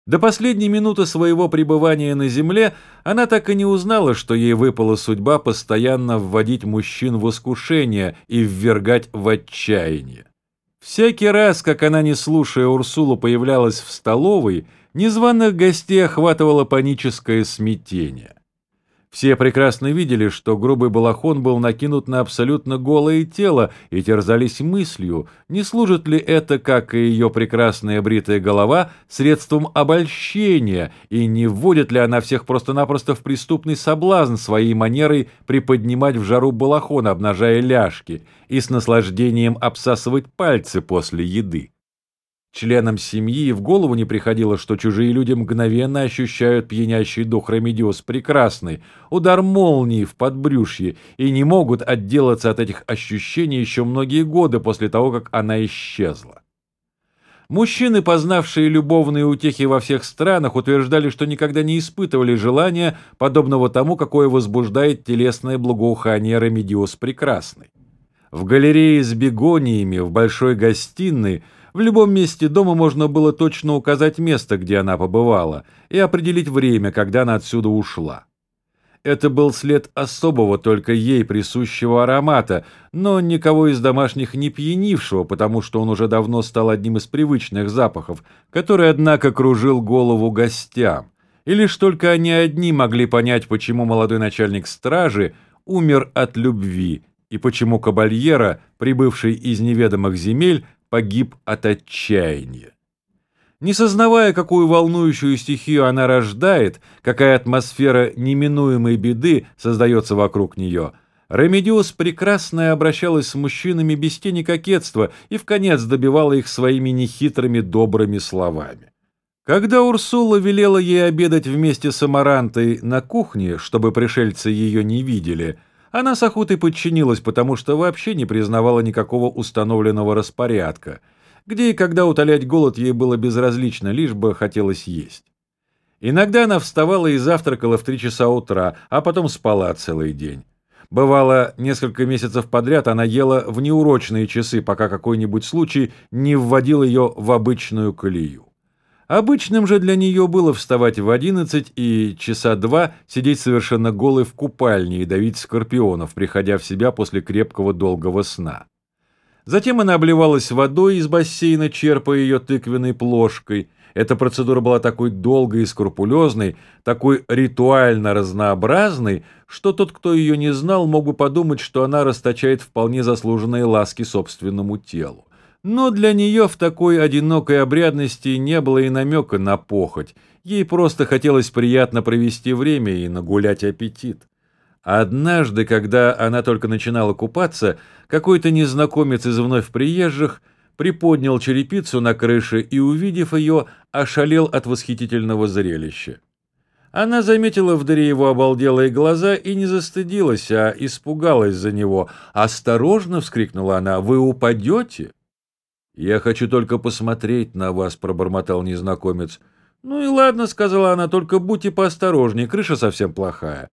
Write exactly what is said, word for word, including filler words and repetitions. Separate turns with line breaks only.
До последней минуты своего пребывания на земле она так и не узнала, что ей выпала судьба постоянно вводить мужчин в искушение и ввергать в отчаяние. Всякий раз, как она, не слушая Урсулу, появлялась в столовой, незваных гостей охватывало паническое смятение. Все прекрасно видели, что грубый балахон был накинут на абсолютно голое тело, и терзались мыслью, не служит ли это, как и ее прекрасная бритая голова, средством обольщения, и не вводит ли она всех просто-напросто в преступный соблазн своей манерой приподнимать в жару балахон, обнажая ляжки, и с наслаждением обсасывать пальцы после еды. Членам семьи в голову не приходило, что чужие люди мгновенно ощущают пьянящий дух Ремедиос Прекрасный, удар молнии в подбрюшье, и не могут отделаться от этих ощущений еще многие годы после того, как она исчезла. Мужчины, познавшие любовные утехи во всех странах, утверждали, что никогда не испытывали желания, подобного тому, какое возбуждает телесное благоухание Ремедиос Прекрасный. В галерее с бегониями, в большой гостиной, в любом месте дома можно было точно указать место, где она побывала, и определить время, когда она отсюда ушла. Это был след особого, только ей присущего аромата, но никого из домашних не пьянившего, потому что он уже давно стал одним из привычных запахов, который, однако, кружил голову гостям. И лишь только они одни могли понять, почему молодой начальник стражи умер от любви, и почему кабальера, прибывший из неведомых земель, погиб от отчаяния. Не сознавая, какую волнующую стихию она рождает, какая атмосфера неминуемой беды создается вокруг нее, Ремедиос Прекрасная обращалась с мужчинами без тени кокетства и вконец добивала их своими нехитрыми добрыми словами. Когда Урсула велела ей обедать вместе с Амарантой на кухне, чтобы пришельцы ее не видели, она с охотой подчинилась, потому что вообще не признавала никакого установленного распорядка, где и когда утолять голод ей было безразлично, лишь бы хотелось есть. Иногда она вставала и завтракала в три часа утра, а потом спала целый день. Бывало, несколько месяцев подряд она ела в неурочные часы, пока какой-нибудь случай не вводил ее в обычную колею. Обычным же для нее было вставать в одиннадцать и часа два сидеть совершенно голой в купальне и давить скорпионов, приходя в себя после крепкого долгого сна. Затем она обливалась водой из бассейна, черпая ее тыквенной плошкой. Эта процедура была такой долгой и скрупулезной, такой ритуально разнообразной, что тот, кто ее не знал, мог бы подумать, что она расточает вполне заслуженные ласки собственному телу. Но для нее в такой одинокой обрядности не было и намека на похоть. Ей просто хотелось приятно провести время и нагулять аппетит. Однажды, когда она только начинала купаться, какой-то незнакомец из вновь приезжих приподнял черепицу на крыше и, увидев ее, ошалел от восхитительного зрелища. Она заметила в дыре его обалделые глаза и не застыдилась, а испугалась за него. «Осторожно!» — вскрикнула она. «Вы упадете?» «Я хочу только посмотреть на вас», — пробормотал незнакомец. «Ну и ладно», — сказала она, — «только будьте поосторожнее, крыша совсем плохая».